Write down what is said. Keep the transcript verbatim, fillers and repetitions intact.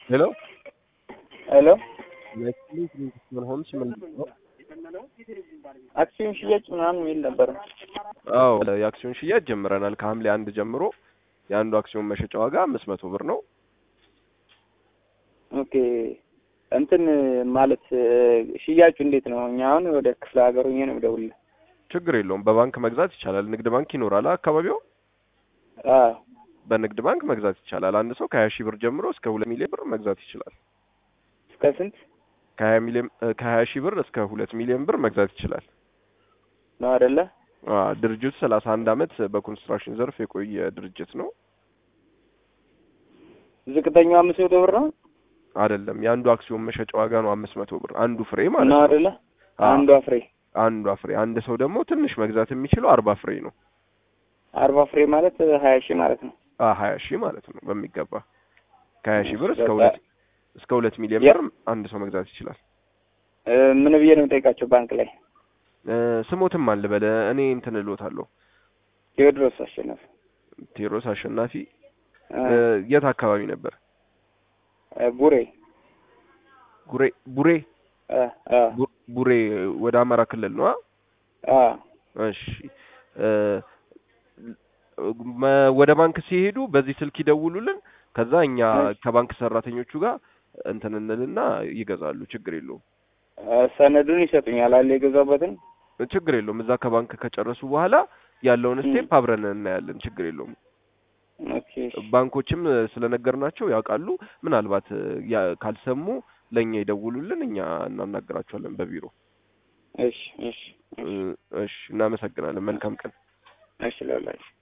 Hello? Hello? Actually, من هونش من አክሲዮን ሽያጭ ምናምን የሚል ነበር። አዎ የአክሲዮን ሽያጭ ጀምረናል ከሐምሌ አንድ ጀምሮ የአንዱ አክሲዮን መሸጫ ዋጋ አምስት መቶ ብር ነው። ኦኬ እንትን ማለት ሽያጩ እንዴት ነው? እኛ አሁን ወደ ክፍለ ሀገሩ ሆኜ ነው ደውል። ችግር የለውም በባንክ መግዛት ይቻላል። ንግድ ባንክ ይኖራል አካባቢው? አዎ በንግድ ባንክ መግዛት ይቻላል። አንድ ሰው ከ20 ሺህ ብር ጀምሮ እስከ ሁለት ሚሊዮን ብር መግዛት ይችላል። እስከ ስንት? ከ20 ሚሊዮን ከ20 ሺህ ብር እስከ ሁለት ሚሊዮን ብር መግዛት ይችላል። ነው አይደለ? አዎ ድርጅቱ ሰላሳ አንድ አመት በኮንስትራክሽን ዘርፍ የቆየ ድርጅት ነው። ዝቅተኛው አምስት መቶ ብር ነው አይደለም የአንዱ አክሲዮን መሸጫ ዋጋ ነው አምስት መቶ ብር አንዱ ፍሬ ማለት ነው ነው አይደለ? አንዱ ፍሬ አንዱ ፍሬ አንድ ሰው ደግሞ ትንሽ መግዛት የሚችለው አርባ ፍሬ ነው። አርባ ፍሬ ማለት ሀያ ሺህ ማለት ነው። አዎ ሀያ ሺህ ማለት ነው በሚገባ ከ20 ሺህ ብር እስከ ሁለት እስከ ሁለት ሚሊዮን ብር አንድ ሰው መግዛት ይችላል። ምን ብዬ ነው የምጠይቃቸው ባንክ ላይ? ስሞትም አለ በለ እኔ እንትን እልዎታለሁ። ቴዎድሮስ አሸናፊ። ቴዎድሮስ አሸናፊ የት አካባቢ ነበር? ቡሬ ጉሬ ቡሬ አ ቡሬ ወደ አማራ ክልል ነው? አ እሺ ወደ ባንክ ሲሄዱ በዚህ ስልክ ይደውሉልን። ከዛ እኛ ከባንክ ሰራተኞቹ ጋር እንትን እንልና ይገዛሉ። ችግር የለውም። ሰነዱን ይሰጡኛል አለ የገዛበትን? ችግር የለውም። እዛ ከባንክ ከጨረሱ በኋላ ያለውን ስቴፕ አብረን እናያለን። ችግር የለውም። ኦኬ ባንኮችም ስለነገርናቸው ያውቃሉ። ምናልባት ካልሰሙ ለኛ ይደውሉልን እኛ እናናገራቸዋለን በቢሮ። እሺ እሺ እሺ እናመሰግናለን። መልካም ቀን። እሺ ለላሽ